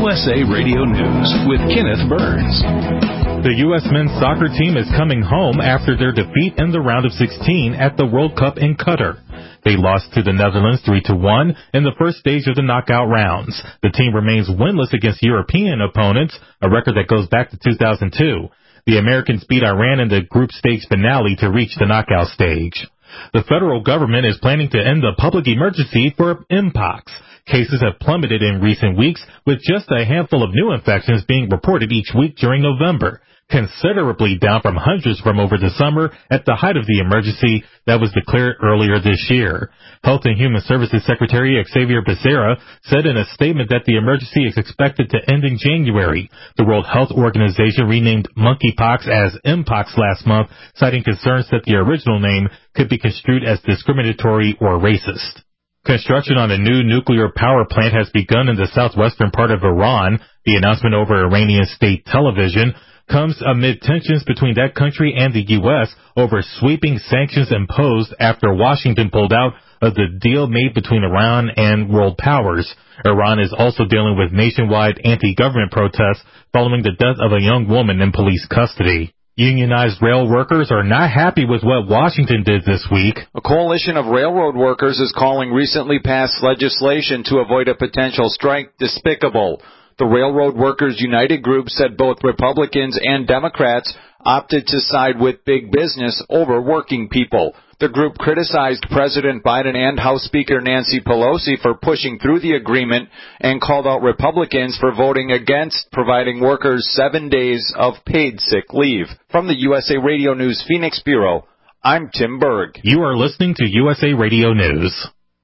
USA Radio News with Kenneth Burns. The U.S. men's soccer team is coming home after their defeat in the round of 16 at the World Cup in Qatar. They lost to the Netherlands 3-1 in the first stage of the knockout rounds. The team remains winless against European opponents, a record that goes back to 2002. The Americans beat Iran in the group stage finale to reach the knockout stage. The federal government is planning to end the public emergency for Mpox. Cases have plummeted in recent weeks, with just a handful of new infections being reported each week during November, considerably down from hundreds from over the summer at the height of the emergency that was declared earlier this year. Health and Human Services Secretary Xavier Becerra said in a statement that the emergency is expected to end in January. The World Health Organization renamed monkeypox as Mpox last month, citing concerns that the original name could be construed as discriminatory or racist. Construction on a new nuclear power plant has begun in the southwestern part of Iran. The announcement over Iranian state television comes amid tensions between that country and the U.S. over sweeping sanctions imposed after Washington pulled out of the deal made between Iran and world powers. Iran is also dealing with nationwide anti-government protests following the death of a young woman in police custody. Unionized rail workers are not happy with what Washington did this week. A coalition of railroad workers is calling recently passed legislation to avoid a potential strike despicable. The Railroad Workers United group said both Republicans and Democrats opted to side with big business over working people. The group criticized President Biden and House Speaker Nancy Pelosi for pushing through the agreement and called out Republicans for voting against providing workers 7 days of paid sick leave. From the USA Radio News Phoenix Bureau, I'm Tim Berg. You are listening to USA Radio News.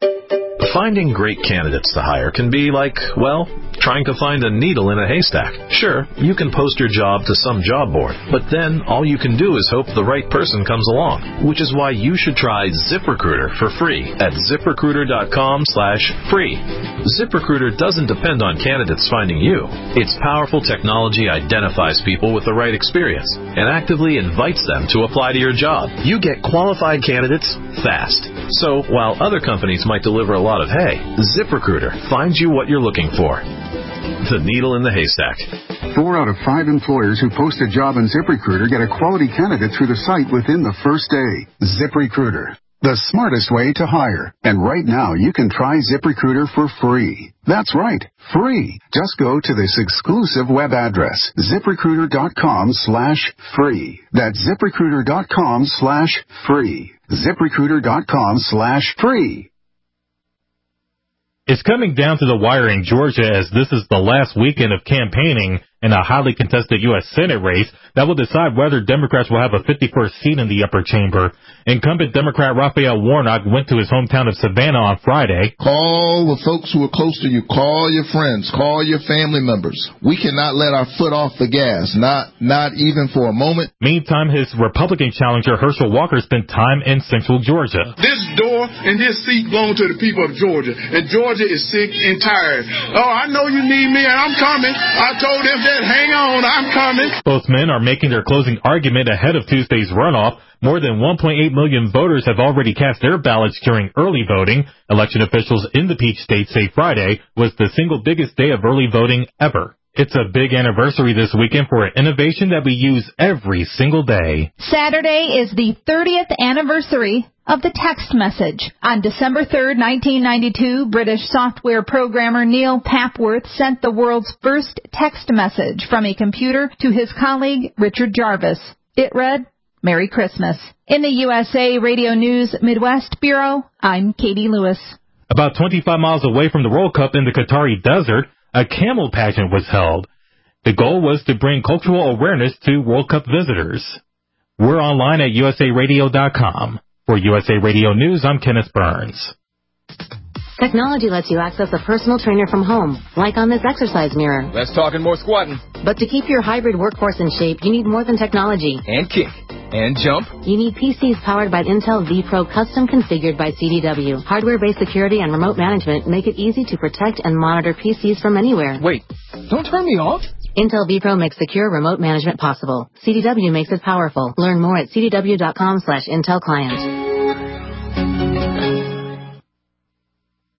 Finding great candidates to hire can be like, well, trying to find a needle in a haystack. Sure, you can post your job to some job board, but then all you can do is hope the right person comes along, which is why you should try ZipRecruiter for free at ZipRecruiter.com/free. ZipRecruiter doesn't depend on candidates finding you. Its powerful technology identifies people with the right experience and actively invites them to apply to your job. You get qualified candidates fast. So while other companies might deliver a lot of hay, ZipRecruiter finds you what you're looking for. The needle in the haystack. 4 out of 5 employers who post a job on ZipRecruiter get a quality candidate through the site within the first day. ZipRecruiter, the smartest way to hire. And right now, you can try ZipRecruiter for free. That's right, free. Just go to this exclusive web address, ZipRecruiter.com/free. That's ZipRecruiter.com/free. ZipRecruiter.com/free. It's coming down to the wire in Georgia as this is the last weekend of campaigning in a highly contested U.S. Senate race that will decide whether Democrats will have a 51st seat in the upper chamber. Incumbent Democrat Raphael Warnock went to his hometown of Savannah on Friday. Call the folks who are close to you. Call your friends. Call your family members. We cannot let our foot off the gas, not even for a moment. Meantime, his Republican challenger Herschel Walker spent time in central Georgia. This door and this seat belong to the people of Georgia, and Georgia is sick and tired. Oh, I know you need me, and I'm coming. I told them that, hang on, I'm coming. Both men are making their closing argument ahead of Tuesday's runoff. More than 1.8 million voters have already cast their ballots during early voting. Election officials in the Peach State say Friday was the single biggest day of early voting ever. It's a big anniversary this weekend for an innovation that we use every single day. Saturday is the 30th anniversary of the text message. On December 3rd, 1992, British software programmer Neil Papworth sent the world's first text message from a computer to his colleague Richard Jarvis. It read, "Merry Christmas." In the USA Radio News Midwest Bureau, I'm Katie Lewis. About 25 miles away from the World Cup in the Qatari desert, a camel pageant was held. The goal was to bring cultural awareness to World Cup visitors. We're online at usaradio.com. For USA Radio News, I'm Kenneth Burns. Technology lets you access a personal trainer from home, like on this exercise mirror. Less talking, more squatting. But to keep your hybrid workforce in shape, you need more than technology. And kick. And jump. You need PCs powered by Intel vPro, custom configured by CDW. Hardware-based security and remote management make it easy to protect and monitor PCs from anywhere. Wait, don't turn me off. Intel vPro makes secure remote management possible. CDW makes it powerful. Learn more at cdw.com/Intel Client.